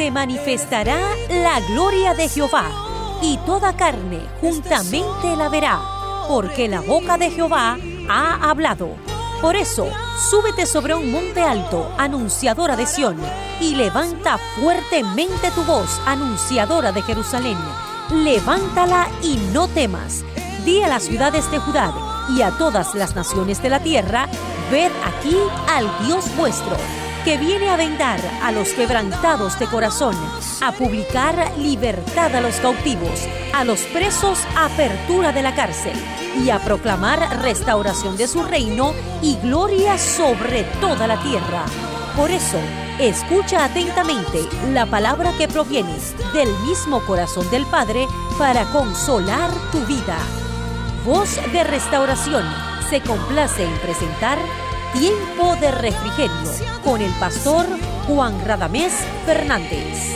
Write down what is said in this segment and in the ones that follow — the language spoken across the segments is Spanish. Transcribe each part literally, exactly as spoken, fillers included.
se manifestará la gloria de Jehová, y toda carne juntamente la verá, porque la boca de Jehová ha hablado. Por eso, súbete sobre un monte alto, anunciadora de Sión, y levanta fuertemente tu voz, anunciadora de Jerusalén. Levántala y no temas. Di a las ciudades de Judá y a todas las naciones de la tierra: ved aquí al Dios vuestro, que viene a vendar a los quebrantados de corazón, a publicar libertad a los cautivos, a los presos apertura de la cárcel, y a proclamar restauración de su reino y gloria sobre toda la tierra. Por eso, escucha atentamente la palabra que proviene del mismo corazón del Padre para consolar tu vida. Voz de Restauración se complace en presentar Tiempo de Refrigerio con el pastor Juan Radamés Fernández.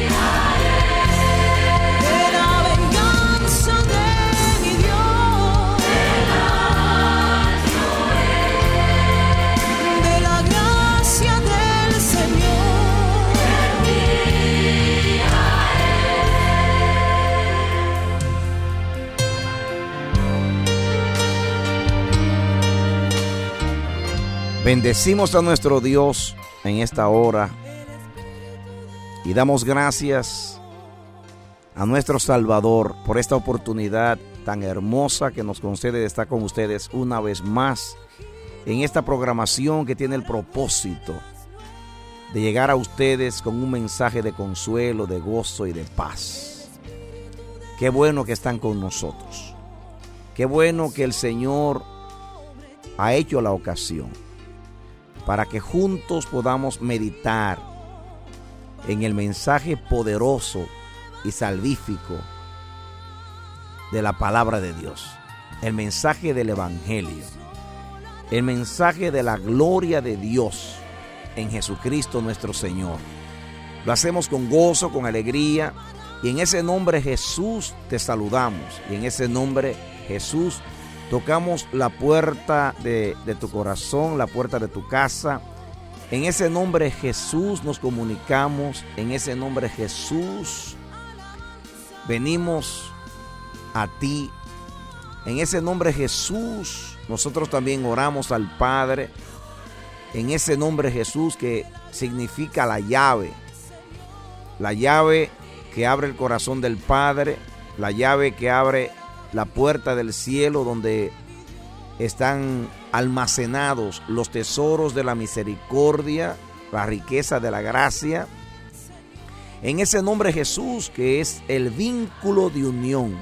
Bendecimos a nuestro Dios en esta hora y damos gracias a nuestro Salvador por esta oportunidad tan hermosa que nos concede de estar con ustedes una vez más en esta programación que tiene el propósito de llegar a ustedes con un mensaje de consuelo, de gozo y de paz. Qué bueno que están con nosotros. Qué bueno que el Señor ha hecho la ocasión para que juntos podamos meditar en el mensaje poderoso y salvífico de la palabra de Dios, el mensaje del Evangelio, el mensaje de la gloria de Dios en Jesucristo nuestro Señor. Lo hacemos con gozo, con alegría, y en ese nombre Jesús te saludamos, y en ese nombre Jesús tocamos la puerta de, de tu corazón, la puerta de tu casa. En ese nombre Jesús nos comunicamos. En ese nombre Jesús venimos a ti. En ese nombre Jesús nosotros también oramos al Padre. En ese nombre Jesús, que significa la llave. La llave que abre el corazón del Padre. La llave que abre la puerta del cielo, donde están almacenados los tesoros de la misericordia, la riqueza de la gracia. En ese nombre Jesús, que es el vínculo de unión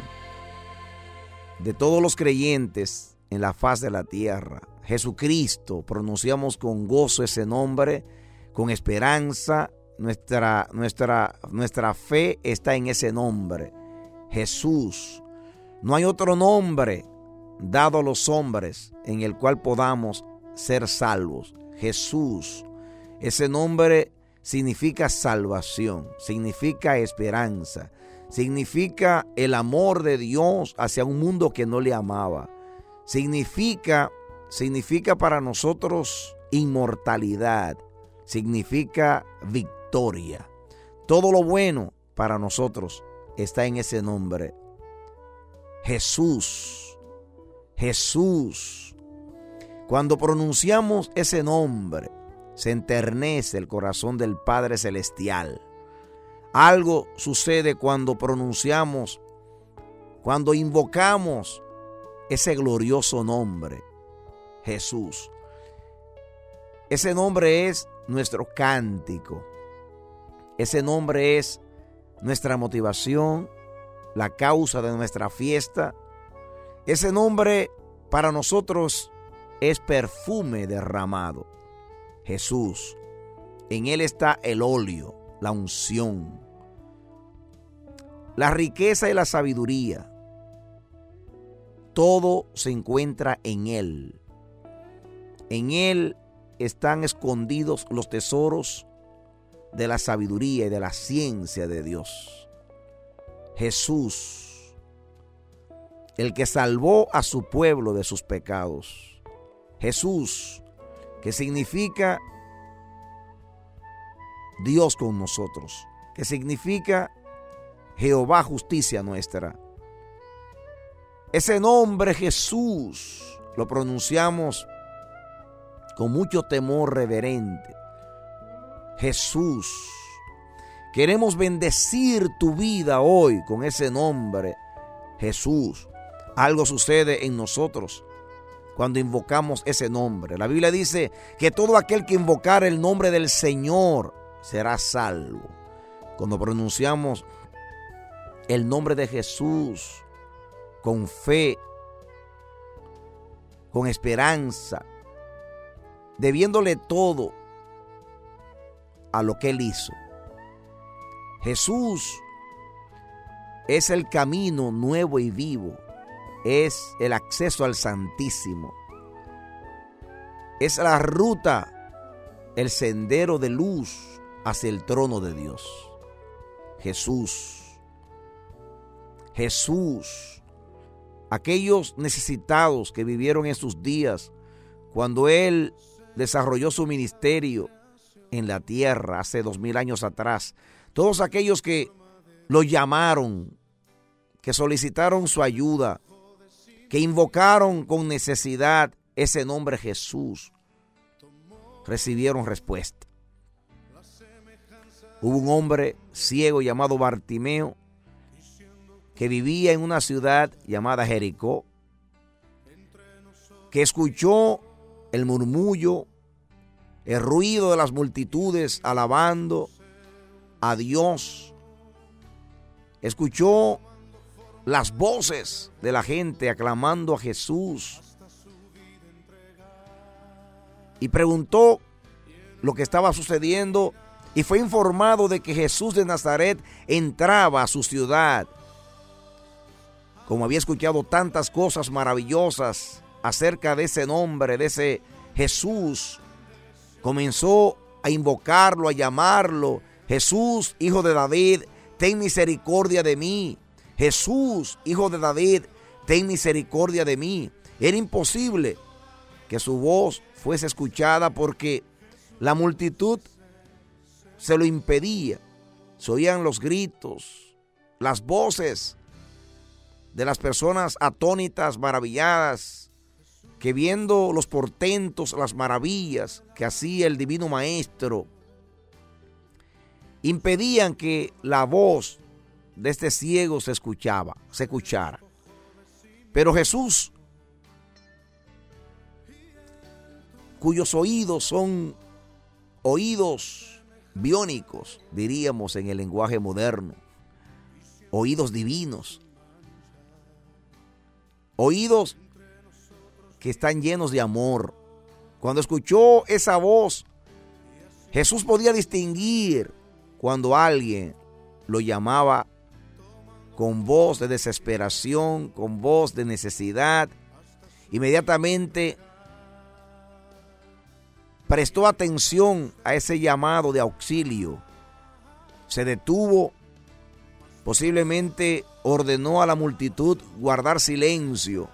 de todos los creyentes en la faz de la tierra. Jesucristo, pronunciamos con gozo ese nombre, con esperanza. Nuestra, nuestra, nuestra fe está en ese nombre, Jesús. No hay otro nombre dado a los hombres en el cual podamos ser salvos. Jesús. Ese nombre significa salvación, significa esperanza, significa el amor de Dios hacia un mundo que no le amaba. Significa, significa para nosotros inmortalidad, significa victoria. Todo lo bueno para nosotros está en ese nombre. Jesús, Jesús. Cuando pronunciamos ese nombre, se enternece el corazón del Padre Celestial. Algo sucede cuando pronunciamos, cuando invocamos ese glorioso nombre, Jesús. Ese nombre es nuestro cántico. Ese nombre es nuestra motivación, la causa de nuestra fiesta. Ese nombre para nosotros es perfume derramado. Jesús. En él está el óleo, la unción, la riqueza y la sabiduría. Todo se encuentra en él. En él están escondidos los tesoros de la sabiduría y de la ciencia de Dios. Jesús, el que salvó a su pueblo de sus pecados. Jesús, que significa Dios con nosotros, que significa Jehová justicia nuestra. Ese nombre Jesús lo pronunciamos con mucho temor reverente. Jesús. Queremos bendecir tu vida hoy con ese nombre, Jesús. Algo sucede en nosotros cuando invocamos ese nombre. La Biblia dice que todo aquel que invocar el nombre del Señor será salvo. Cuando pronunciamos el nombre de Jesús con fe, con esperanza, debiéndole todo a lo que Él hizo. Jesús es el camino nuevo y vivo, es el acceso al Santísimo, es la ruta, el sendero de luz hacia el trono de Dios. Jesús, Jesús, aquellos necesitados que vivieron estos días cuando Él desarrolló su ministerio en la tierra hace dos mil años atrás, todos aquellos que lo llamaron, que solicitaron su ayuda, que invocaron con necesidad ese nombre Jesús, recibieron respuesta. Hubo un hombre ciego llamado Bartimeo que vivía en una ciudad llamada Jericó, que escuchó el murmullo, el ruido de las multitudes alabando a Dios. Escuchó las voces de la gente aclamando a Jesús y preguntó lo que estaba sucediendo y fue informado de que Jesús de Nazaret entraba a su ciudad. Como había escuchado tantas cosas maravillosas acerca de ese nombre, de ese Jesús, comenzó a invocarlo, a llamarlo: Jesús, hijo de David, ten misericordia de mí. Jesús, hijo de David, ten misericordia de mí. Era imposible que su voz fuese escuchada porque la multitud se lo impedía. Se oían los gritos, las voces de las personas atónitas, maravilladas, que viendo los portentos, las maravillas que hacía el divino maestro, impedían que la voz de este ciego se escuchaba, se escuchara. Pero Jesús, cuyos oídos son oídos biónicos, diríamos en el lenguaje moderno, oídos divinos, oídos que están llenos de amor. Cuando escuchó esa voz, Jesús podía distinguir cuando alguien lo llamaba con voz de desesperación, con voz de necesidad. Inmediatamente prestó atención a ese llamado de auxilio. Se detuvo, posiblemente ordenó a la multitud guardar silencio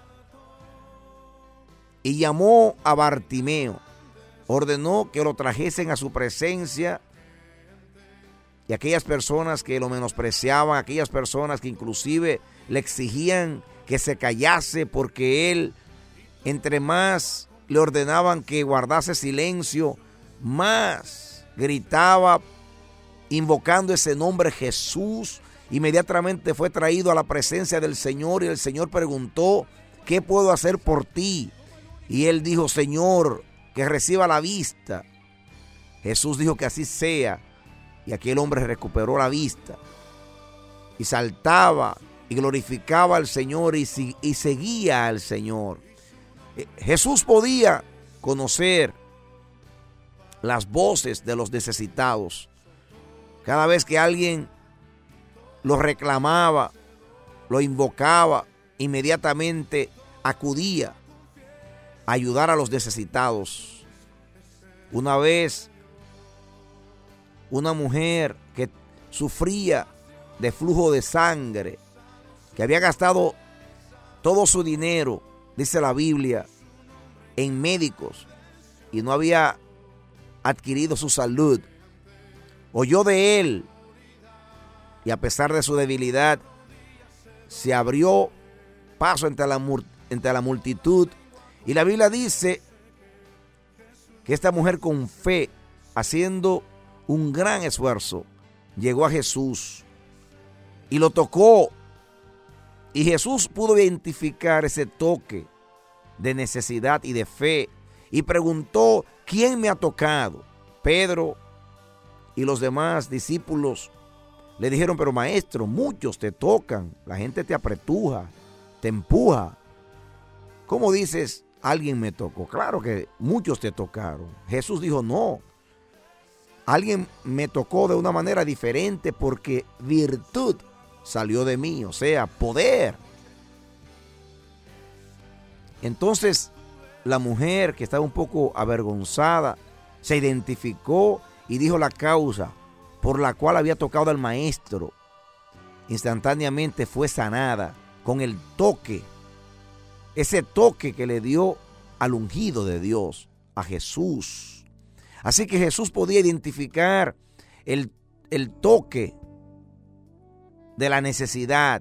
y llamó a Bartimeo. Ordenó que lo trajesen a su presencia. Y aquellas personas que lo menospreciaban, aquellas personas que inclusive le exigían que se callase porque él, entre más le ordenaban que guardase silencio, más gritaba invocando ese nombre Jesús. Inmediatamente fue traído a la presencia del Señor y el Señor preguntó: ¿qué puedo hacer por ti? Y él dijo: Señor, que reciba la vista. Jesús dijo que así sea. Y aquel hombre recuperó la vista y saltaba y glorificaba al Señor y, y seguía al Señor. Jesús podía conocer las voces de los necesitados. Cada vez que alguien lo reclamaba, lo invocaba, inmediatamente acudía a ayudar a los necesitados. Una vez, una mujer que sufría de flujo de sangre, que había gastado todo su dinero, dice la Biblia, en médicos y no había adquirido su salud, oyó de él y a pesar de su debilidad, se abrió paso entre la, entre la multitud. Y la Biblia dice que esta mujer con fe, haciendo un gran esfuerzo, llegó a Jesús y lo tocó. Y Jesús pudo identificar ese toque de necesidad y de fe y preguntó: ¿quién me ha tocado? Pedro y los demás discípulos le dijeron: pero maestro, muchos te tocan, la gente te apretuja, te empuja. ¿Cómo dices alguien me tocó? Claro que muchos te tocaron. Jesús dijo: no, alguien me tocó de una manera diferente porque virtud salió de mí, o sea, poder. Entonces la mujer, que estaba un poco avergonzada, se identificó y dijo la causa por la cual había tocado al maestro. Instantáneamente fue sanada con el toque, ese toque que le dio al ungido de Dios, a Jesús. Así que Jesús podía identificar el, el toque de la necesidad.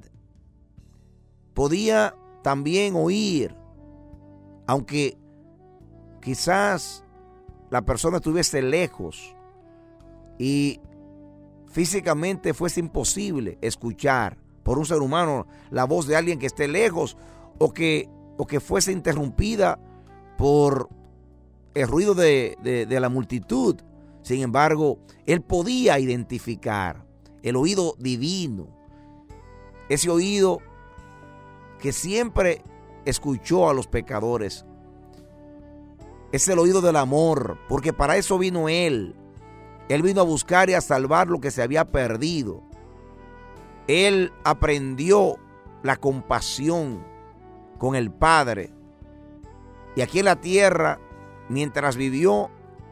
Podía también oír, aunque quizás la persona estuviese lejos y físicamente fuese imposible escuchar por un ser humano la voz de alguien que esté lejos, o que, o que fuese interrumpida por el ruido de, de, de la multitud. Sin embargo, él podía identificar el oído divino, ese oído que siempre escuchó a los pecadores. Es el oído del amor, porque para eso vino Él. Él vino a buscar y a salvar lo que se había perdido. Él aprendió la compasión con el Padre. Y aquí en la tierra, mientras vivió,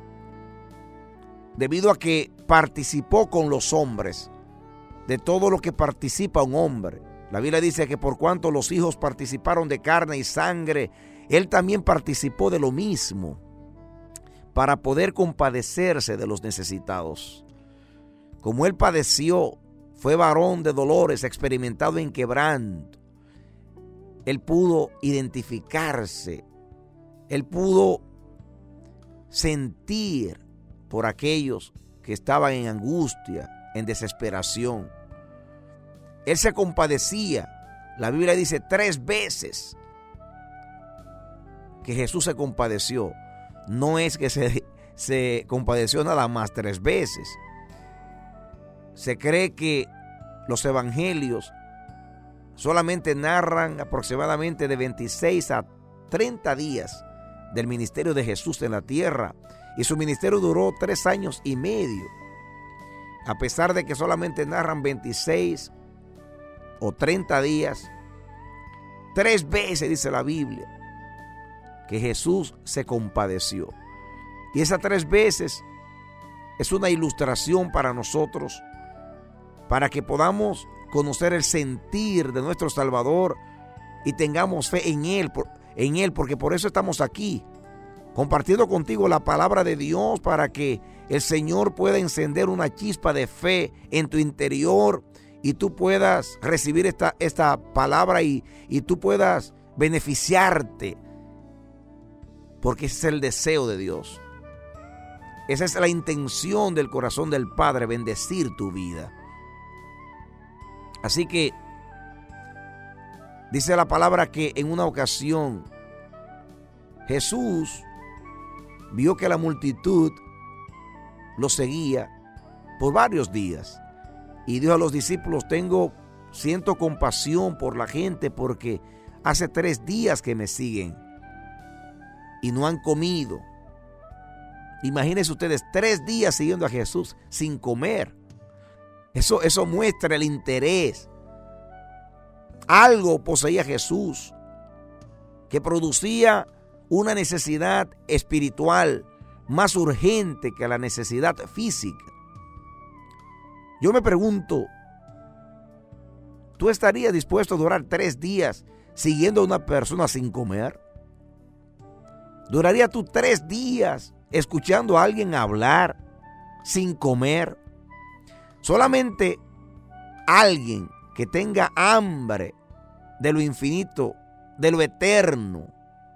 debido a que participó con los hombres, de todo lo que participa un hombre. La Biblia dice que por cuanto los hijos participaron de carne y sangre, Él también participó de lo mismo, para poder compadecerse de los necesitados. Como Él padeció, fue varón de dolores, experimentado en quebranto, Él pudo identificarse, Él pudo sentir por aquellos que estaban en angustia, en desesperación. Él se compadecía. La Biblia dice tres veces que Jesús se compadeció. No es que se, se compadeció nada más tres veces. Se cree que los evangelios solamente narran aproximadamente de veintiséis a treinta días del ministerio de Jesús en la tierra. Y su ministerio duró tres años y medio. A pesar de que solamente narran veintiséis o treinta días, tres veces dice la Biblia que Jesús se compadeció. Y esas tres veces es una ilustración para nosotros, para que podamos conocer el sentir de nuestro Salvador y tengamos fe en Él, en Él, porque por eso estamos aquí, compartiendo contigo la palabra de Dios, para que el Señor pueda encender una chispa de fe en tu interior y tú puedas recibir esta, esta palabra y, y tú puedas beneficiarte, porque ese es el deseo de Dios. Esa es la intención del corazón del Padre, bendecir tu vida. Así que dice la palabra que en una ocasión Jesús vio que la multitud lo seguía por varios días y dijo a los discípulos: tengo, siento compasión por la gente porque hace tres días que me siguen y no han comido. Imagínense ustedes, tres días siguiendo a Jesús sin comer. Eso, eso muestra el interés. Algo poseía Jesús que producía una necesidad espiritual más urgente que la necesidad física. Yo me pregunto, ¿tú estarías dispuesto a durar tres días siguiendo a una persona sin comer? ¿Duraría tú tres días escuchando a alguien hablar sin comer? Solamente alguien que tenga hambre de lo infinito, de lo eterno.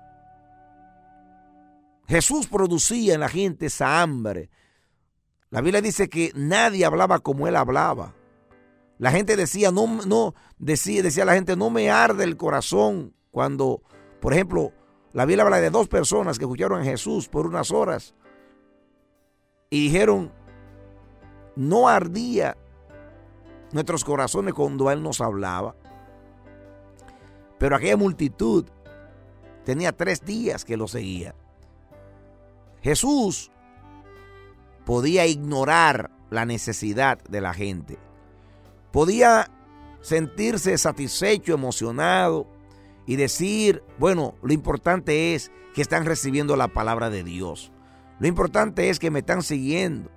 Jesús producía en la gente esa hambre. La Biblia dice que nadie hablaba como él hablaba. La gente decía, no, no, decía, decía la gente, no me arde el corazón cuando, por ejemplo, la Biblia habla de dos personas que escucharon a Jesús por unas horas y dijeron, no ardía nuestros corazones cuando él nos hablaba. Pero aquella multitud tenía tres días que lo seguía. Jesús podía ignorar la necesidad de la gente. Podía sentirse satisfecho, emocionado y decir, bueno, lo importante es que están recibiendo la palabra de Dios. Lo importante es que me están siguiendo.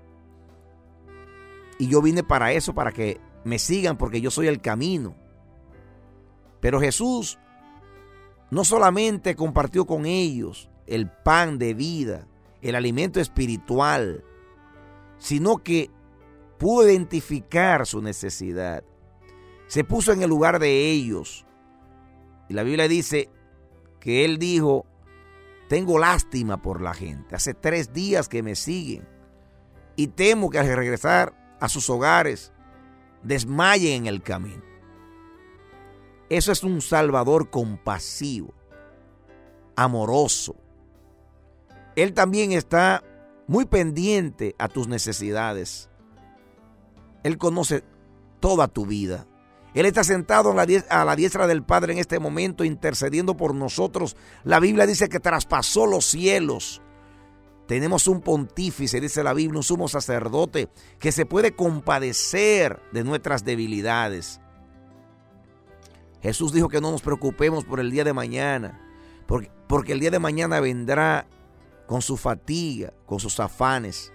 Y yo vine para eso, para que me sigan, porque yo soy el camino. Pero Jesús no solamente compartió con ellos el pan de vida, el alimento espiritual, sino que pudo identificar su necesidad. Se puso en el lugar de ellos. Y la Biblia dice que él dijo, tengo lástima por la gente. Hace tres días que me siguen y temo que al regresar a sus hogares desmayen en el camino. Eso es un Salvador compasivo, amoroso. Él también está muy pendiente a tus necesidades. Él conoce toda tu vida. Él está sentado a la diestra del Padre en este momento intercediendo por nosotros. La Biblia dice que traspasó los cielos. Tenemos un pontífice, dice la Biblia, un sumo sacerdote que se puede compadecer de nuestras debilidades. Jesús dijo que no nos preocupemos por el día de mañana, porque, porque el día de mañana vendrá con su fatiga, con sus afanes.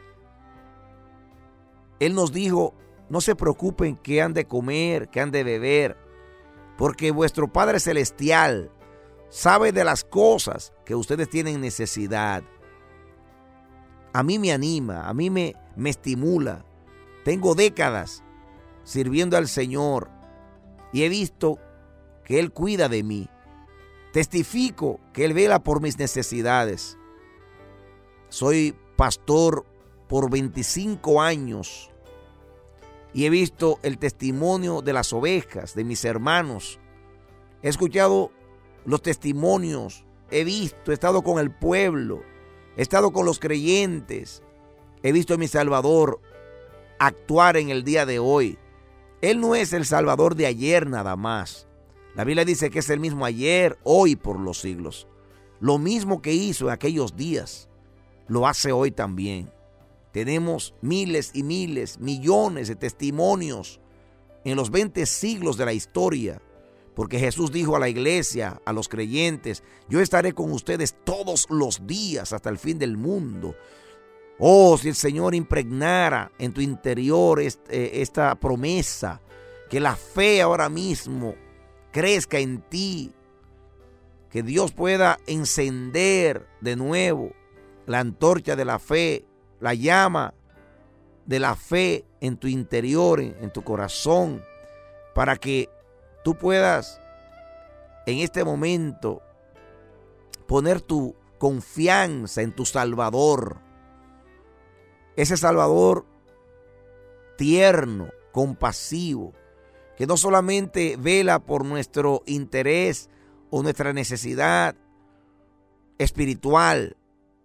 Él nos dijo, no se preocupen qué han de comer, qué han de beber, porque vuestro Padre Celestial sabe de las cosas que ustedes tienen necesidad. A mí me anima, a mí me, me estimula. Tengo décadas sirviendo al Señor y he visto que Él cuida de mí. Testifico que Él vela por mis necesidades. Soy pastor por veinticinco años y he visto el testimonio de las ovejas, de mis hermanos. He escuchado los testimonios, he visto, he estado con el pueblo, he estado con los creyentes, he visto a mi Salvador actuar en el día de hoy. Él no es el Salvador de ayer nada más. La Biblia dice que es el mismo ayer, hoy, por los siglos. Lo mismo que hizo en aquellos días, lo hace hoy también. Tenemos miles y miles, millones de testimonios en los veinte siglos de la historia, porque Jesús dijo a la iglesia, a los creyentes, yo estaré con ustedes todos los días hasta el fin del mundo. Oh, si el Señor impregnara en tu interior este, esta promesa, que la fe ahora mismo crezca en ti, que Dios pueda encender de nuevo la antorcha de la fe, la llama de la fe en tu interior, en, en tu corazón, para que tú puedas en este momento poner tu confianza en tu Salvador. Ese Salvador tierno, compasivo, que no solamente vela por nuestro interés o nuestra necesidad espiritual,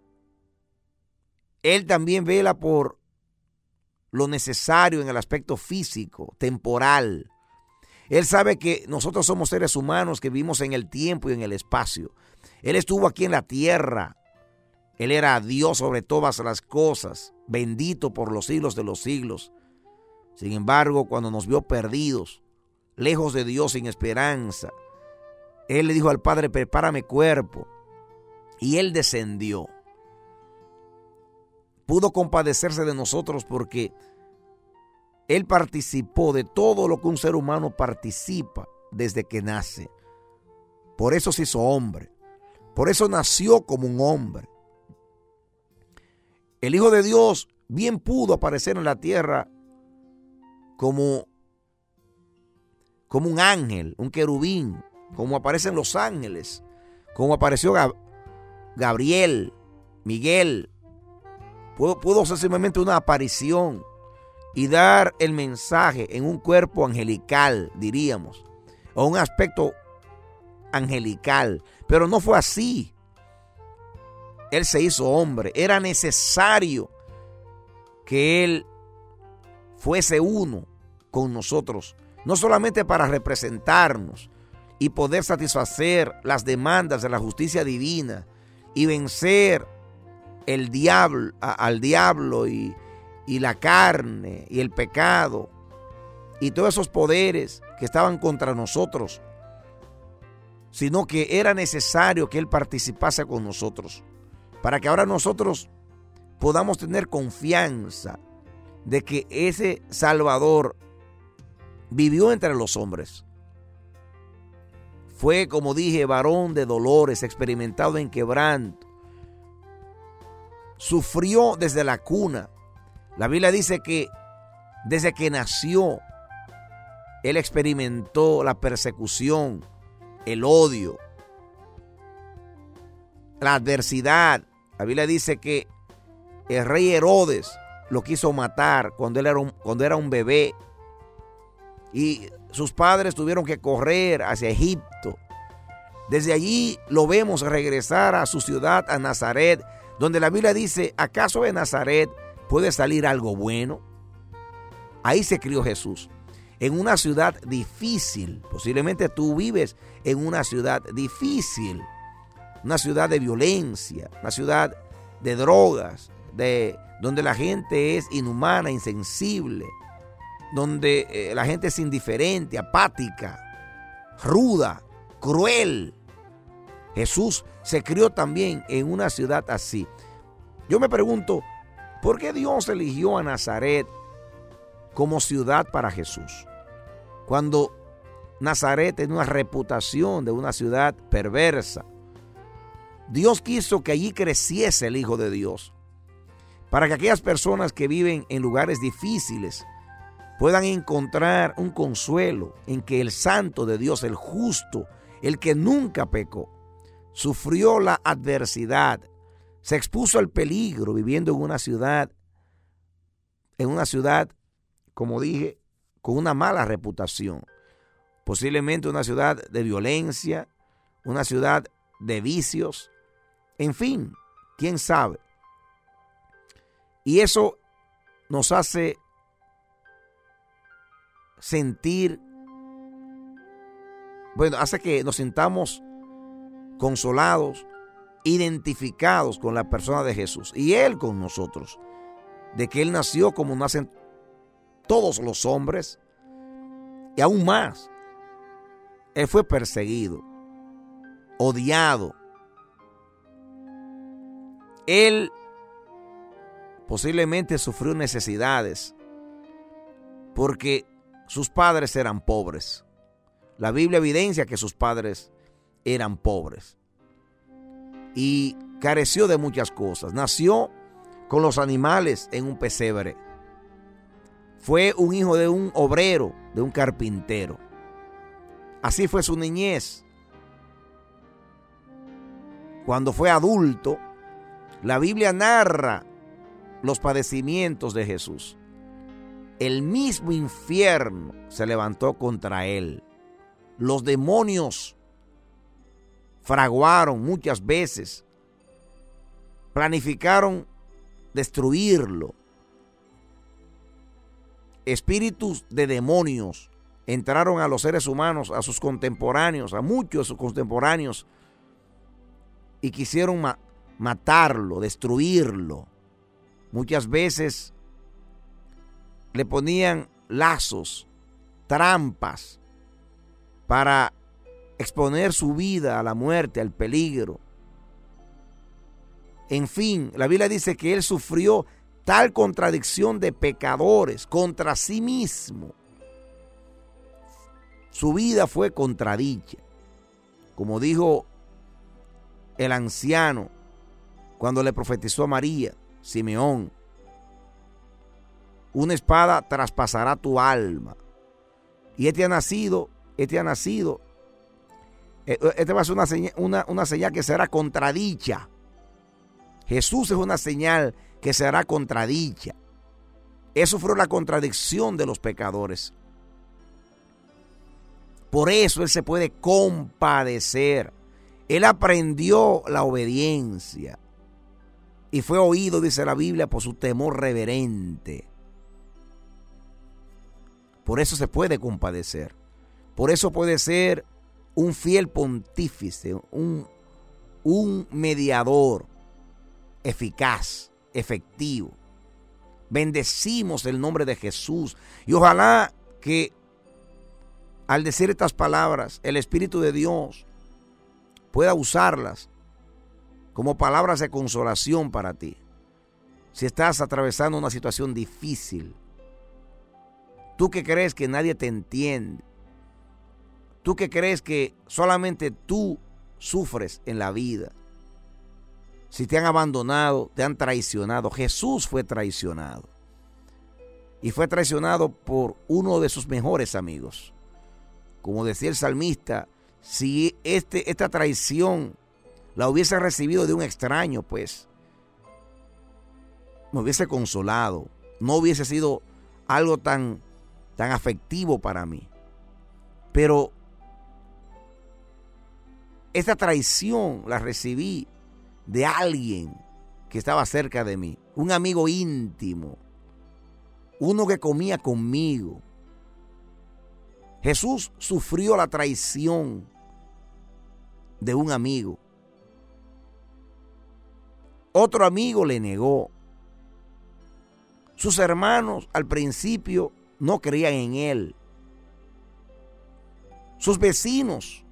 Él también vela por lo necesario en el aspecto físico, temporal. Él sabe que nosotros somos seres humanos que vivimos en el tiempo y en el espacio. Él estuvo aquí en la tierra. Él era Dios sobre todas las cosas, bendito por los siglos de los siglos. Sin embargo, cuando nos vio perdidos, lejos de Dios, sin esperanza, Él le dijo al Padre, prepárame cuerpo. Y Él descendió. Pudo compadecerse de nosotros porque Él participó de todo lo que un ser humano participa desde que nace. Por eso se hizo hombre. Por eso nació como un hombre. El Hijo de Dios bien pudo aparecer en la tierra como como un ángel, un querubín, como aparecen los ángeles, como apareció Gab- Gabriel, Miguel. Pudo, pudo ser simplemente una aparición y dar el mensaje en un cuerpo angelical, diríamos, o un aspecto angelical, pero no fue así. Él se hizo hombre. Era necesario que Él fuese uno con nosotros, no solamente para representarnos y poder satisfacer las demandas de la justicia divina y vencer el diablo, a, al diablo y, y la carne y el pecado y todos esos poderes que estaban contra nosotros, sino que era necesario que Él participase con nosotros, para que ahora nosotros podamos tener confianza de que ese Salvador vivió entre los hombres. Fue, como dije, varón de dolores, experimentado en quebranto. Sufrió desde la cuna. La Biblia dice que desde que nació, Él experimentó la persecución, el odio, la adversidad. La Biblia dice que el rey Herodes lo quiso matar cuando él era un, cuando era un bebé. Y sus padres tuvieron que correr hacia Egipto. Desde allí lo vemos regresar a su ciudad, a Nazaret, donde la Biblia dice, ¿acaso de Nazaret puede salir algo bueno? Ahí se crió Jesús, en una ciudad difícil. Posiblemente tú vives en una ciudad difícil, una ciudad de violencia, una ciudad de drogas, de, donde la gente es inhumana, insensible, donde eh, la gente es indiferente, apática, ruda, cruel. Jesús se crió también en una ciudad así. Yo me pregunto, ¿por qué Dios eligió a Nazaret como ciudad para Jesús? Cuando Nazaret tiene una reputación de una ciudad perversa. Dios quiso que allí creciese el Hijo de Dios, para que aquellas personas que viven en lugares difíciles puedan encontrar un consuelo en que el santo de Dios, el justo, el que nunca pecó, sufrió la adversidad, se expuso al peligro viviendo en una ciudad, en una ciudad, como dije, con una mala reputación, posiblemente una ciudad de violencia, una ciudad de vicios, en fin, quién sabe. Y eso nos hace sentir, bueno, hace que nos sintamos consolados, identificados con la persona de Jesús y Él con nosotros, de que Él nació como nacen todos los hombres y aún más, Él fue perseguido, odiado. Él posiblemente sufrió necesidades porque sus padres eran pobres. La Biblia evidencia que sus padres eran pobres y careció de muchas cosas. Nació con los animales en un pesebre. Fue un hijo de un obrero, de un carpintero. Así fue su niñez. Cuando fue adulto, la Biblia narra los padecimientos de Jesús. El mismo infierno se levantó contra él. Los demonios fraguaron muchas veces, planificaron destruirlo. Espíritus de demonios entraron a los seres humanos, a sus contemporáneos, a muchos de sus contemporáneos, y quisieron ma- matarlo, destruirlo. Muchas veces le ponían lazos, trampas, para exponer su vida a la muerte, al peligro. En fin, la Biblia dice que Él sufrió tal contradicción de pecadores contra sí mismo. Su vida fue contradicha. Como dijo el anciano cuando le profetizó a María, Simeón, una espada traspasará tu alma, y este ha nacido este ha nacido. Este va a ser una señal, una, una señal que será contradicha. Jesús es una señal que será contradicha. Eso fue la contradicción de los pecadores. Por eso Él se puede compadecer. Él aprendió la obediencia y fue oído, dice la Biblia, por su temor reverente. Por eso se puede compadecer. Por eso puede ser un fiel pontífice, un, un mediador eficaz, efectivo. Bendecimos el nombre de Jesús y ojalá que al decir estas palabras el Espíritu de Dios pueda usarlas como palabras de consolación para ti. Si estás atravesando una situación difícil, tú que crees que nadie te entiende, tú que crees que solamente tú sufres en la vida, si te han abandonado, te han traicionado, Jesús fue traicionado. Y fue traicionado por uno de sus mejores amigos. Como decía el salmista, si este, esta traición la hubiese recibido de un extraño, pues me hubiese consolado. No hubiese sido algo tan, tan afectivo para mí. Pero esta traición la recibí de alguien que estaba cerca de mí, un amigo íntimo, uno que comía conmigo. Jesús sufrió la traición de un amigo. Otro amigo le negó. Sus hermanos al principio no creían en él. Sus vecinos,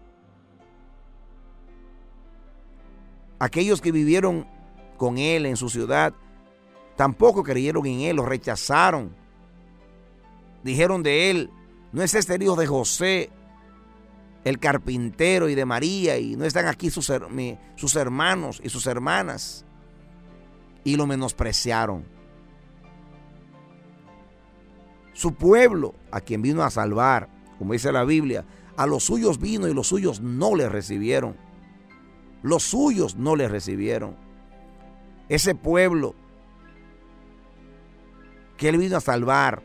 aquellos que vivieron con él en su ciudad, tampoco creyeron en él, lo rechazaron. Dijeron de él, no es este el hijo de José, el carpintero, y de María, y no están aquí sus, sus hermanos y sus hermanas. Y lo menospreciaron. Su pueblo, a quien vino a salvar, como dice la Biblia, a los suyos vino y los suyos no le recibieron. Los suyos no le recibieron. Ese pueblo que él vino a salvar,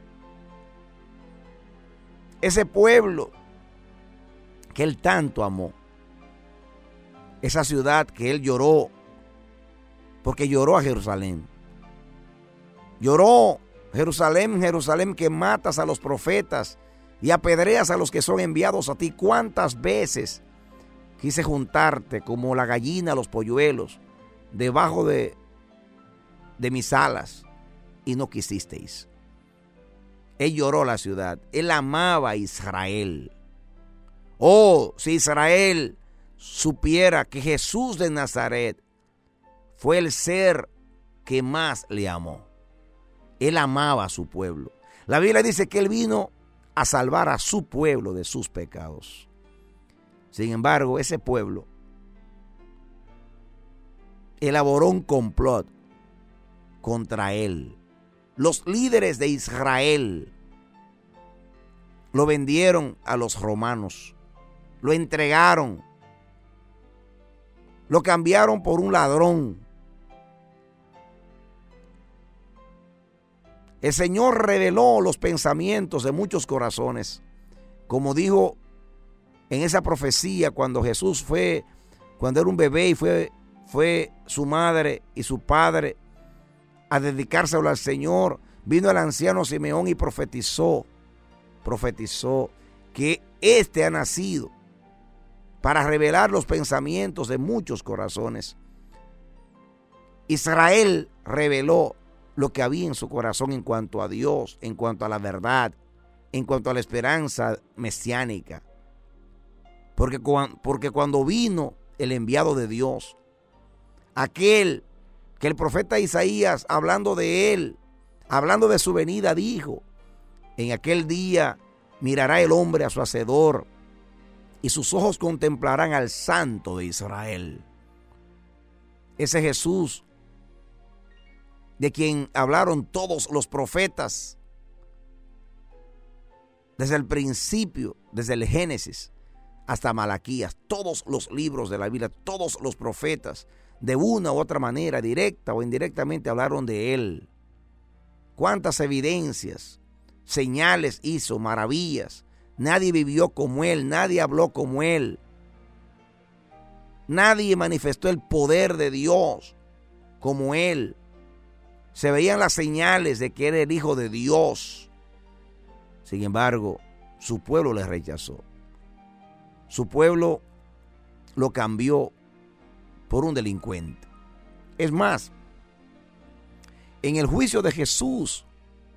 ese pueblo que él tanto amó, esa ciudad que él lloró, porque lloró a Jerusalén. Lloró, Jerusalén, Jerusalén, que matas a los profetas y apedreas a los que son enviados a ti. ¿Cuántas veces quise juntarte como la gallina a los polluelos debajo de, de mis alas y no quisisteis? Él lloró la ciudad. Él amaba a Israel. Oh, si Israel supiera que Jesús de Nazaret fue el ser que más le amó. Él amaba a su pueblo. La Biblia dice que él vino a salvar a su pueblo de sus pecados. Sin embargo, ese pueblo elaboró un complot contra él. Los líderes de Israel lo vendieron a los romanos, lo entregaron, lo cambiaron por un ladrón. El Señor reveló los pensamientos de muchos corazones, como dijo en esa profecía cuando Jesús fue, cuando era un bebé y fue, fue su madre y su padre a dedicárselo al Señor. Vino el anciano Simeón y profetizó, profetizó que éste ha nacido para revelar los pensamientos de muchos corazones. Israel reveló lo que había en su corazón en cuanto a Dios, en cuanto a la verdad, en cuanto a la esperanza mesiánica. Porque, porque cuando vino el enviado de Dios, aquel que el profeta Isaías, hablando de él, hablando de su venida, dijo: en aquel día mirará el hombre a su hacedor y sus ojos contemplarán al Santo de Israel. Ese Jesús de quien hablaron todos los profetas, desde el principio, desde el Génesis hasta Malaquías, todos los libros de la Biblia, todos los profetas, de una u otra manera, directa o indirectamente, hablaron de Él. Cuántas evidencias, señales hizo, maravillas. Nadie vivió como Él, nadie habló como Él. Nadie manifestó el poder de Dios como Él. Se veían las señales de que era el Hijo de Dios. Sin embargo, su pueblo le rechazó. Su pueblo lo cambió por un delincuente. Es más, en el juicio de Jesús,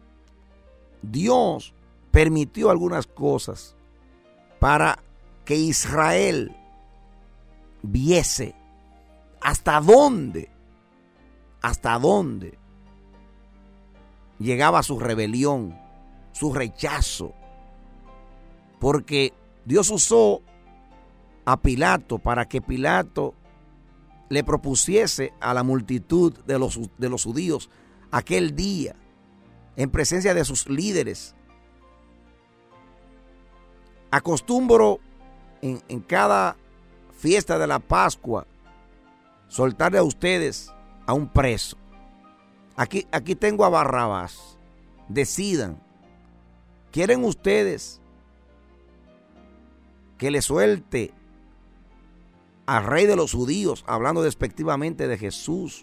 Dios permitió algunas cosas para que Israel viese hasta dónde, hasta dónde llegaba su rebelión, su rechazo, porque Dios usó a Pilato para que Pilato le propusiese a la multitud de los, de los judíos aquel día, en presencia de sus líderes. Acostumbro en, en cada fiesta de la Pascua soltarle a ustedes a un preso. Aquí, aquí tengo a Barrabás. Decidan. ¿Quieren ustedes que le suelte al rey de los judíos, hablando despectivamente de Jesús,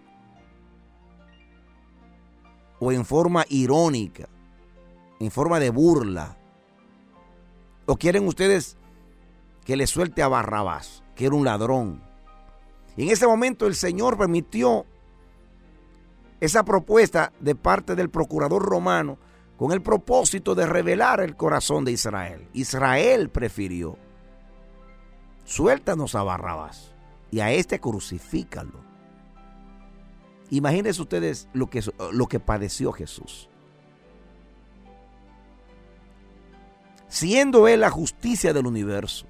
o en forma irónica, en forma de burla? ¿O quieren ustedes que le suelte a Barrabás, que era un ladrón? Y en ese momento el Señor permitió esa propuesta de parte del procurador romano con el propósito de revelar el corazón de Israel. Israel prefirió: suéltanos a Barrabás y a este crucifícalo. Imagínense ustedes lo que, lo que padeció Jesús. Siendo Él la justicia del universo.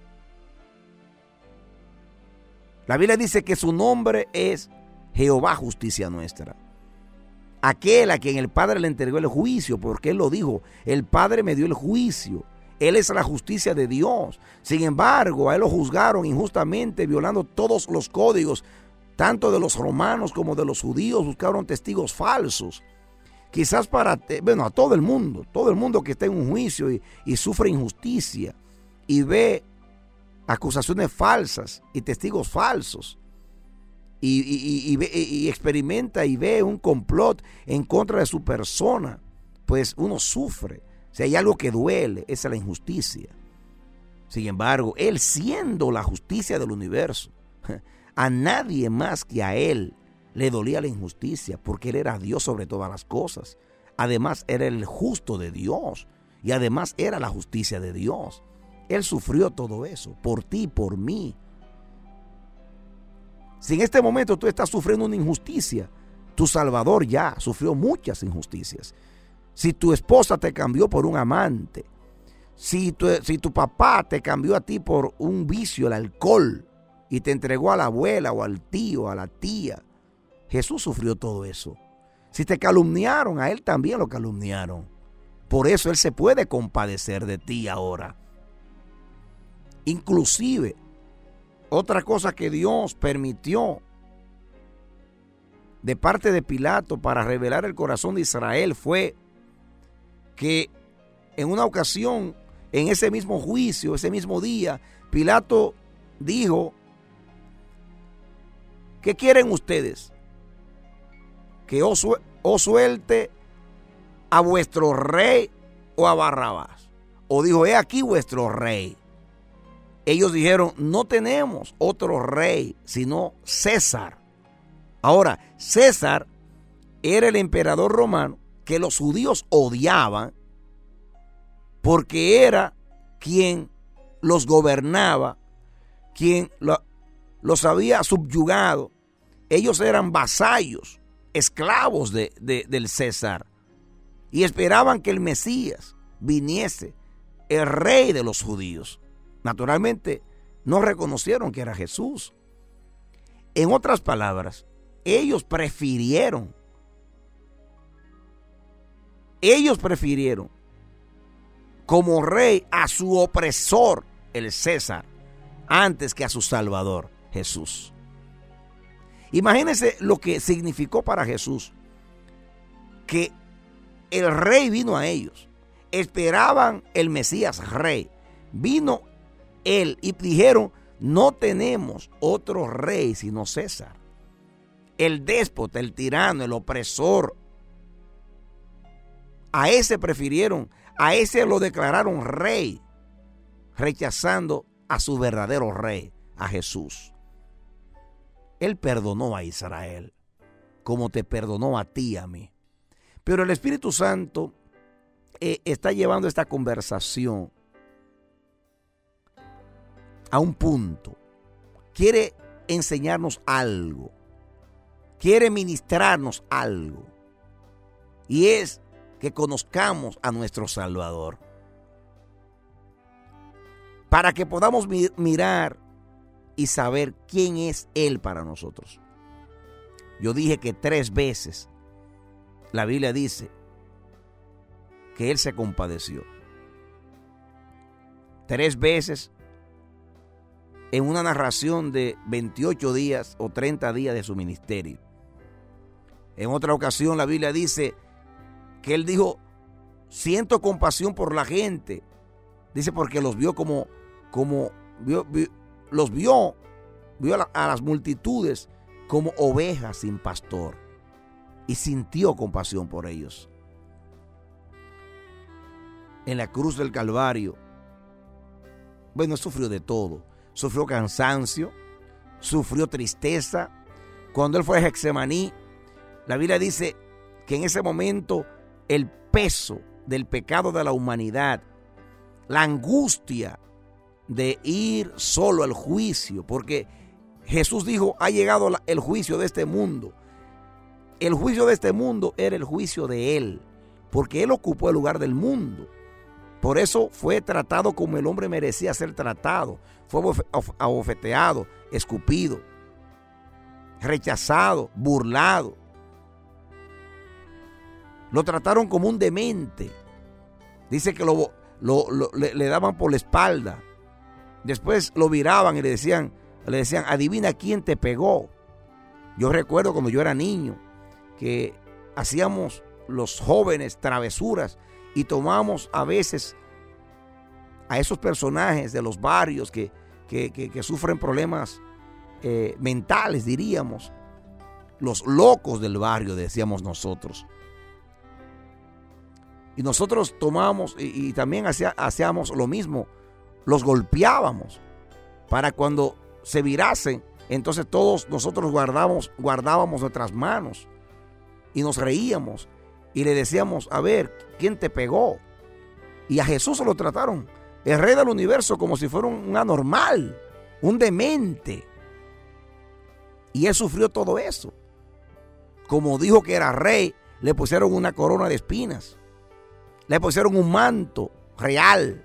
La Biblia dice que su nombre es Jehová, justicia nuestra. Aquel a quien el Padre le entregó el juicio, porque Él lo dijo: el Padre me dio el juicio. Él es la justicia de Dios. Sin embargo, a Él lo juzgaron injustamente, violando todos los códigos, tanto de los romanos como de los judíos. Buscaron testigos falsos. Quizás para, bueno, a todo el mundo, todo el mundo que está en un juicio y, y sufre injusticia y ve acusaciones falsas y testigos falsos y, y, y, y, y experimenta y ve un complot en contra de su persona, pues uno sufre. Si hay algo que duele, esa es la injusticia. Sin embargo, Él, siendo la justicia del universo, a nadie más que a Él le dolía la injusticia, porque Él era Dios sobre todas las cosas. Además, era el justo de Dios y además era la justicia de Dios. Él sufrió todo eso por ti y por mí. Si en este momento tú estás sufriendo una injusticia, tu Salvador ya sufrió muchas injusticias. Si tu esposa te cambió por un amante, si tu, si tu papá te cambió a ti por un vicio, el alcohol, y te entregó a la abuela o al tío, a la tía, Jesús sufrió todo eso. Si te calumniaron, a Él también lo calumniaron. Por eso Él se puede compadecer de ti ahora. Inclusive, otra cosa que Dios permitió de parte de Pilato para revelar el corazón de Israel fue que en una ocasión, en ese mismo juicio, ese mismo día, Pilato dijo: ¿qué quieren ustedes? ¿Que os, su- os suelte a vuestro rey o a Barrabás? O dijo: he aquí vuestro rey. Ellos dijeron: no tenemos otro rey sino César. Ahora, César era el emperador romano que los judíos odiaban porque era quien los gobernaba, quien lo, los había subyugado. Ellos eran vasallos, esclavos de, de, del César, y esperaban que el Mesías viniese, el rey de los judíos. Naturalmente, no reconocieron que era Jesús. En otras palabras, ellos prefirieron, ellos prefirieron como rey a su opresor, el César, antes que a su Salvador, Jesús. Imagínense lo que significó para Jesús que el rey vino a ellos. Esperaban el Mesías rey. Vino él y dijeron, no tenemos otro rey sino César. El déspota, el tirano, el opresor. A ese prefirieron, a ese lo declararon rey, rechazando a su verdadero rey, a Jesús. Él perdonó a Israel, como te perdonó a ti y a mí. Pero el Espíritu Santo eh, está llevando esta conversación a un punto. Quiere enseñarnos algo. Quiere ministrarnos algo. Y es que conozcamos a nuestro Salvador. Para que podamos mi- mirar y saber quién es Él para nosotros. Yo dije que tres veces la Biblia dice que Él se compadeció. Tres veces en una narración de veintiocho días o treinta días de su ministerio. En otra ocasión la Biblia dice que Él dijo, siento compasión por la gente. Dice porque los vio como, como vio, vio, los vio, vio a, la, a las multitudes como ovejas sin pastor. Y sintió compasión por ellos. En la cruz del Calvario, bueno, sufrió de todo. Sufrió cansancio, sufrió tristeza. Cuando Él fue a Getsemaní, la Biblia dice que en ese momento el peso del pecado de la humanidad, la angustia de ir solo al juicio, porque Jesús dijo, ha llegado el juicio de este mundo. El juicio de este mundo era el juicio de Él, porque Él ocupó el lugar del mundo. Por eso fue tratado como el hombre merecía ser tratado. Fue abofeteado, escupido, rechazado, burlado. Lo trataron como un demente. Dice que lo, lo, lo, le, le daban por la espalda. Después lo viraban y le decían, le decían, adivina quién te pegó. Yo recuerdo cuando yo era niño que hacíamos los jóvenes travesuras y tomamos a veces a esos personajes de los barrios que, que, que, que sufren problemas eh, mentales, diríamos. Los locos del barrio, decíamos nosotros. Y nosotros tomamos y, y también hacía, hacíamos lo mismo. Los golpeábamos para cuando se virasen. Entonces todos nosotros guardábamos, guardábamos nuestras manos y nos reíamos y le decíamos, a ver, ¿quién te pegó? Y a Jesús se lo trataron, el rey del universo, como si fuera un anormal, un demente. Y Él sufrió todo eso. Como dijo que era rey, le pusieron una corona de espinas. Le pusieron un manto real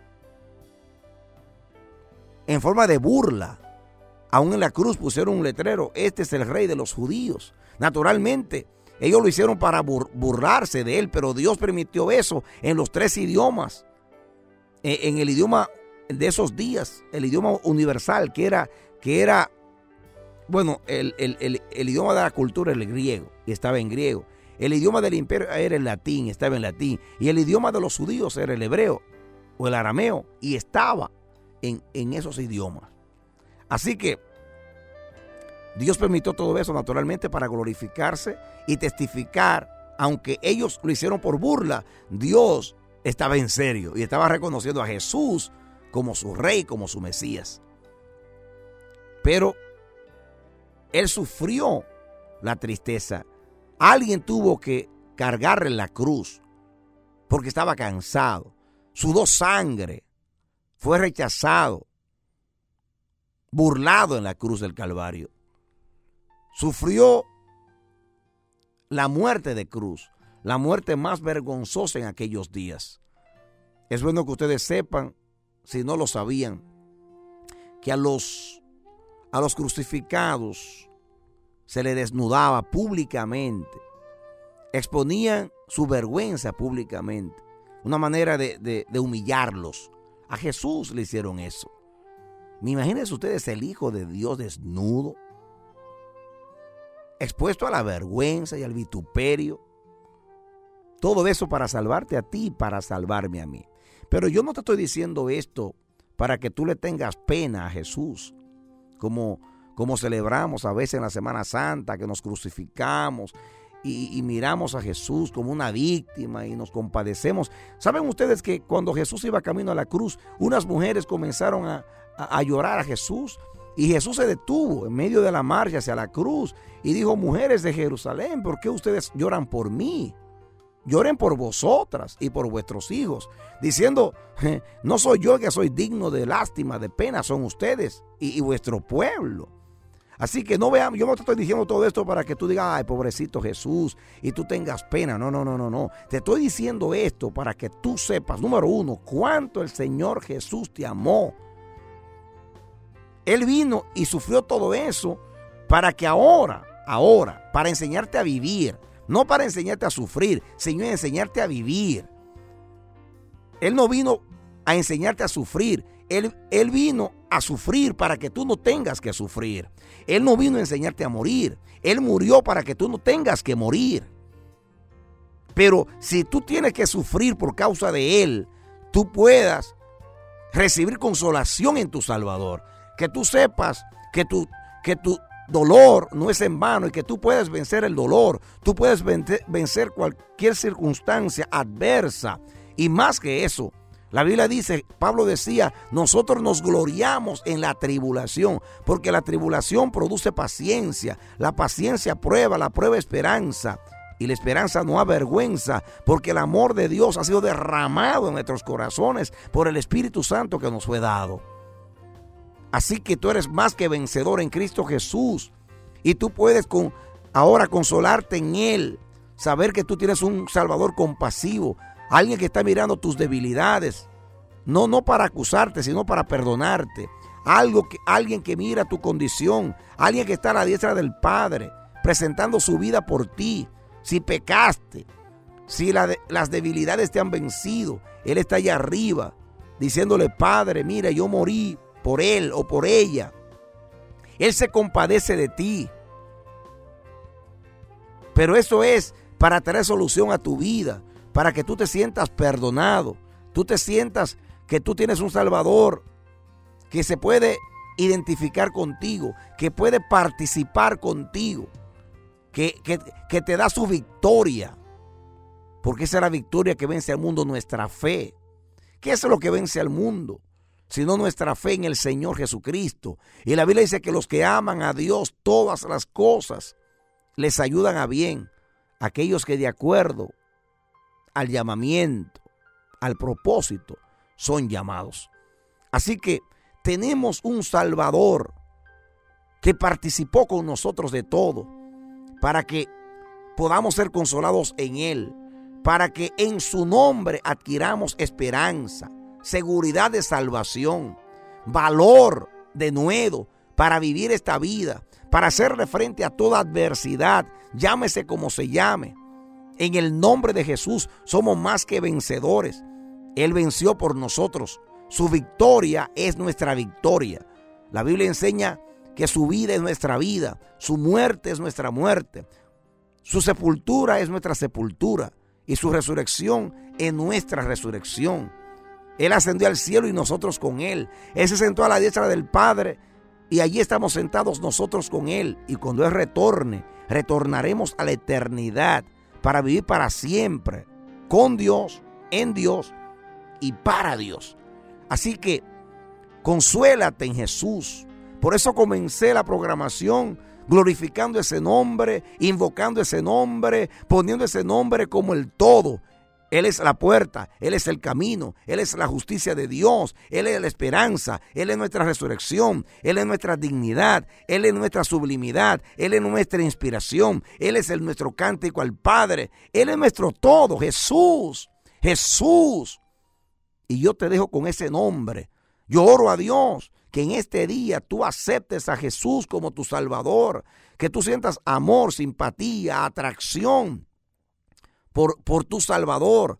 en forma de burla. Aún en la cruz pusieron un letrero, este es el rey de los judíos. Naturalmente, ellos lo hicieron para bur- burlarse de Él, pero Dios permitió eso en los tres idiomas. En, en el idioma de esos días, el idioma universal, que era, que era bueno, el, el, el, el idioma de la cultura era el griego, y estaba en griego. El idioma del imperio era el latín, estaba en latín. Y el idioma de los judíos era el hebreo o el arameo, y estaba en, en esos idiomas. Así que Dios permitió todo eso naturalmente para glorificarse y testificar. Aunque ellos lo hicieron por burla, Dios estaba en serio y estaba reconociendo a Jesús como su rey, como su Mesías. Pero Él sufrió la tristeza. Alguien tuvo que cargarle la cruz porque estaba cansado. Sudó sangre. Fue rechazado. Burlado en la cruz del Calvario. Sufrió la muerte de cruz. La muerte más vergonzosa en aquellos días. Es bueno que ustedes sepan, si no lo sabían, que a los, a los crucificados se les desnudaba públicamente. Exponían su vergüenza públicamente. una manera de, de, de humillarlos. A Jesús le hicieron eso. Imagínense ustedes el Hijo de Dios desnudo, expuesto a la vergüenza y al vituperio. Todo eso para salvarte a ti y para salvarme a mí. Pero yo no te estoy diciendo esto para que tú le tengas pena a Jesús, como, como celebramos a veces en la Semana Santa, que nos crucificamos y, y miramos a Jesús como una víctima y nos compadecemos. ¿Saben ustedes que cuando Jesús iba camino a la cruz, unas mujeres comenzaron a, a, a llorar a Jesús? Y Jesús se detuvo en medio de la marcha hacia la cruz y dijo: mujeres de Jerusalén, ¿por qué ustedes lloran por mí? Lloren por vosotras y por vuestros hijos, diciendo: no soy yo que soy digno de lástima, de pena, son ustedes y, y vuestro pueblo. Así que no veamos, yo no te estoy diciendo todo esto para que tú digas: ay, pobrecito Jesús, y tú tengas pena. No, no, no, no, no. Te estoy diciendo esto para que tú sepas, número uno, cuánto el Señor Jesús te amó. Él vino y sufrió todo eso para que ahora, ahora, para enseñarte a vivir. No para enseñarte a sufrir, sino a enseñarte a vivir. Él no vino a enseñarte a sufrir. Él, él vino a sufrir para que tú no tengas que sufrir. Él no vino a enseñarte a morir. Él murió para que tú no tengas que morir. Pero si tú tienes que sufrir por causa de Él, tú puedas recibir consolación en tu Salvador. Que tú sepas que tu, que tu dolor no es en vano y que tú puedes vencer el dolor. Tú puedes vencer cualquier circunstancia adversa. Y más que eso, la Biblia dice, Pablo decía, nosotros nos gloriamos en la tribulación, porque la tribulación produce paciencia, la paciencia prueba, la prueba esperanza, y la esperanza no avergüenza, porque el amor de Dios ha sido derramado en nuestros corazones por el Espíritu Santo que nos fue dado. Así que tú eres más que vencedor en Cristo Jesús, y tú puedes con, ahora consolarte en Él, saber que tú tienes un Salvador compasivo, alguien que está mirando tus debilidades, no, no para acusarte, sino para perdonarte. Algo que, alguien que mira tu condición, alguien que está a la diestra del Padre, presentando su vida por ti. Si pecaste, si la de, las debilidades te han vencido, Él está allá arriba, diciéndole: Padre, mira, yo morí por él o por ella. Él se compadece de ti. Pero eso es para traer solución a tu vida, para que tú te sientas perdonado, tú te sientas que tú tienes un Salvador que se puede identificar contigo, que puede participar contigo, que, que, que te da su victoria, porque esa es la victoria que vence al mundo, nuestra fe. ¿Qué es lo que vence al mundo? Sino nuestra fe en el Señor Jesucristo. Y la Biblia dice que los que aman a Dios, todas las cosas les ayudan a bien. Aquellos que de acuerdo al llamamiento, al propósito, son llamados. Así que tenemos un Salvador que participó con nosotros de todo, para que podamos ser consolados en Él, para que en su nombre adquiramos esperanza, seguridad de salvación, valor de nuevo para vivir esta vida, para hacerle frente a toda adversidad, llámese como se llame. En el nombre de Jesús somos más que vencedores. Él venció por nosotros. Su victoria es nuestra victoria. La Biblia enseña que su vida es nuestra vida, su muerte es nuestra muerte, su sepultura es nuestra sepultura y su resurrección es nuestra resurrección. Él ascendió al cielo y nosotros con Él. Él se sentó a la diestra del Padre y allí estamos sentados nosotros con Él. Y cuando Él retorne, retornaremos a la eternidad para vivir para siempre con Dios, en Dios y para Dios. Así que consuélate en Jesús. Por eso comencé la programación glorificando ese nombre, invocando ese nombre, poniendo ese nombre como el todo. Él es la puerta, Él es el camino, Él es la justicia de Dios, Él es la esperanza, Él es nuestra resurrección, Él es nuestra dignidad, Él es nuestra sublimidad, Él es nuestra inspiración, Él es el nuestro cántico al Padre, Él es nuestro todo, Jesús, Jesús. Y yo te dejo con ese nombre. Yo oro a Dios que en este día tú aceptes a Jesús como tu Salvador, que tú sientas amor, simpatía, atracción Por, por tu Salvador,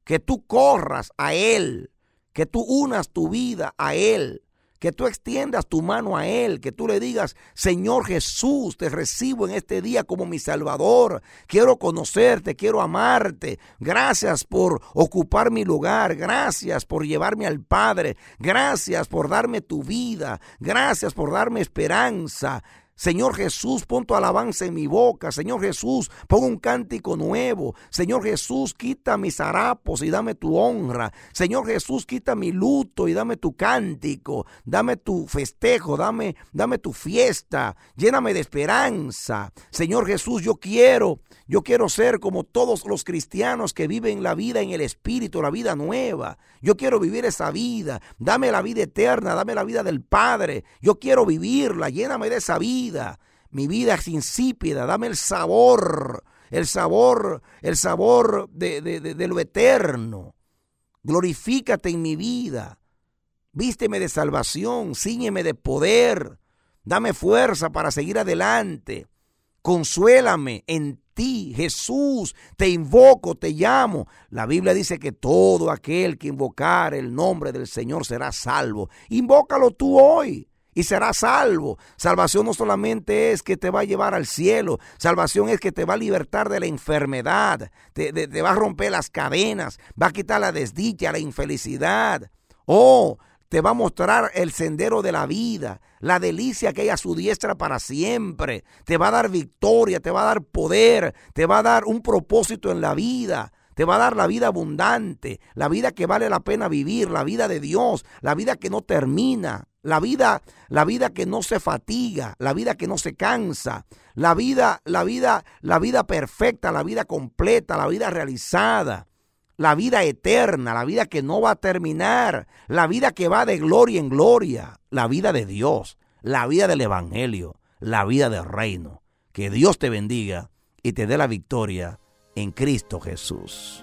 que tú corras a Él, que tú unas tu vida a Él, que tú extiendas tu mano a Él, que tú le digas: Señor Jesús, te recibo en este día como mi Salvador. Quiero conocerte, quiero amarte. Gracias por ocupar mi lugar. Gracias por llevarme al Padre. Gracias por darme tu vida. Gracias por darme esperanza. Señor Jesús, pon tu alabanza en mi boca. Señor Jesús, pon un cántico nuevo. Señor Jesús, quita mis harapos y dame tu honra. Señor Jesús, quita mi luto y dame tu cántico. Dame tu festejo, dame, dame tu fiesta. Lléname de esperanza. Señor Jesús, yo quiero, yo quiero ser como todos los cristianos que viven la vida en el Espíritu, la vida nueva. Yo quiero vivir esa vida. Dame la vida eterna, dame la vida del Padre. Yo quiero vivirla, lléname de esa vida. Mi vida es insípida, dame el sabor, el sabor, el sabor de, de, de, de lo eterno. Glorifícate en mi vida. Vísteme de salvación, cíñeme de poder. Dame fuerza para seguir adelante. Consuélame en ti, Jesús. Te invoco, te llamo. La Biblia dice que todo aquel que invocar el nombre del Señor será salvo. Invócalo tú hoy y serás salvo. Salvación no solamente es que te va a llevar al cielo. Salvación es que te va a libertar de la enfermedad. Te, te, te va a romper las cadenas. Va a quitar la desdicha, la infelicidad. Oh, te va a mostrar el sendero de la vida, la delicia que hay a su diestra para siempre. Te va a dar victoria, te va a dar poder, te va a dar un propósito en la vida. Te va a dar la vida abundante, la vida que vale la pena vivir, la vida de Dios, la vida que no termina, la vida, la vida que no se fatiga, la vida que no se cansa, la vida, la vida, la vida perfecta, la vida completa, la vida realizada. La vida eterna, la vida que no va a terminar, la vida que va de gloria en gloria, la vida de Dios, la vida del Evangelio, la vida del reino. Que Dios te bendiga y te dé la victoria en Cristo Jesús.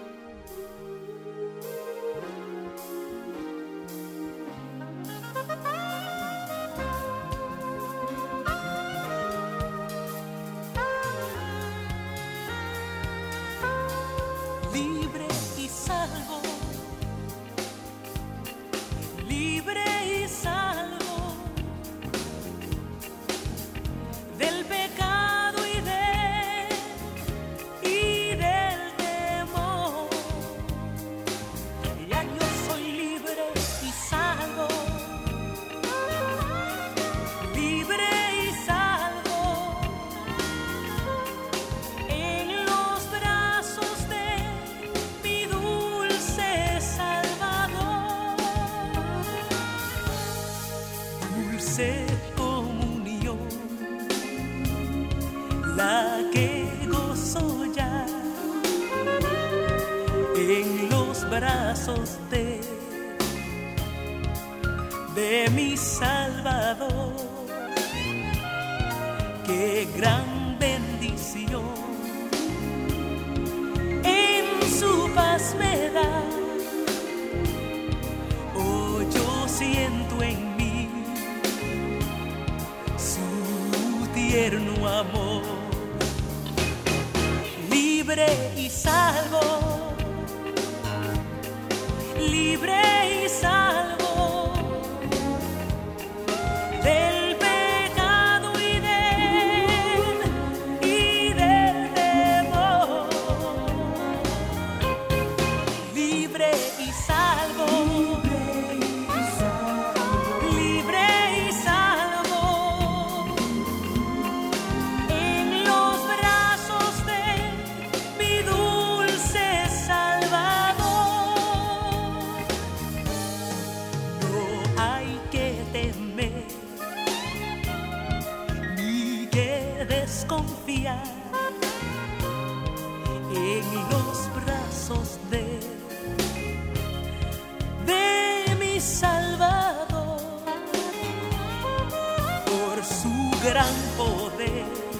Libre y salvo, libre y salvo del pecado y de y del temor. Ya yo soy libre y salvo, libre y salvo en los brazos de mi dulce Salvador. Dulce comunión, la que gozo ya en los brazos de, de mi Salvador. Qué gran bendición en su paz me da. Oh, yo siento en mí su tierno amor. Libre y salvo, libre y salvo del pecado y del, y del temor. Libre y salvo, libre y salvo en los brazos de mi dulce Salvador. No hay que temer ni que desconfiar en los brazos de, de mi Salvador. Por su gran poder,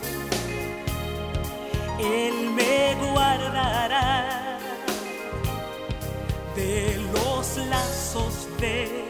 Él me guardará de los lazos de